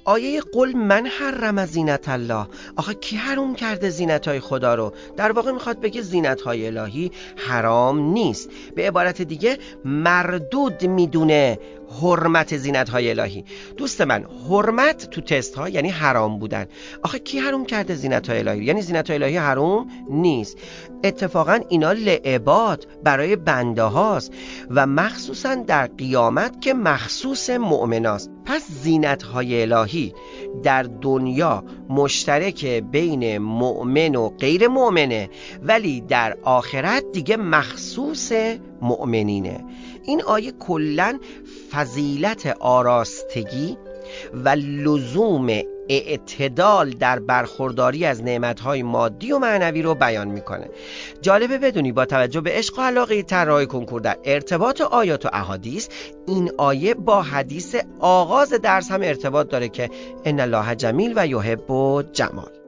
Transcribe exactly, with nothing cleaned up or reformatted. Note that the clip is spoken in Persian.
آیه قل من حرم زینت الله، آخه کی حرام کرده زینت‌های خدا رو؟ در واقع میخواد بگه زینت‌های الهی حرام نیست. به عبارت دیگه مردود میدونه حرمت زینت‌های الهی. دوست من، حرمت تو تست ها یعنی حرام بودن. آخه کی حرام کرده زینت‌های الهی؟ یعنی زینت‌های الهی حرام نیست. اتفاقا اینا لعبات برای بنده هاست و مخصوصا در قیامت که مخصوص مؤمناست. پس زینت‌های الهی در دنیا مشترک بین مؤمن و غیر مؤمنه، ولی در آخرت دیگه مخصوص مؤمنینه. این آیه کلاً فضیلت آراستگی و لزوم اعتدال در برخورداری از نعمت‌های مادی و معنوی رو بیان میکنه. جالبه بدونی با توجه به عشق و علاقه طراح کنکور در ارتباط آیات و احادیث، این آیه با حدیث آغاز درس هم ارتباط داره که ان الله جمیل و یحب الجمال.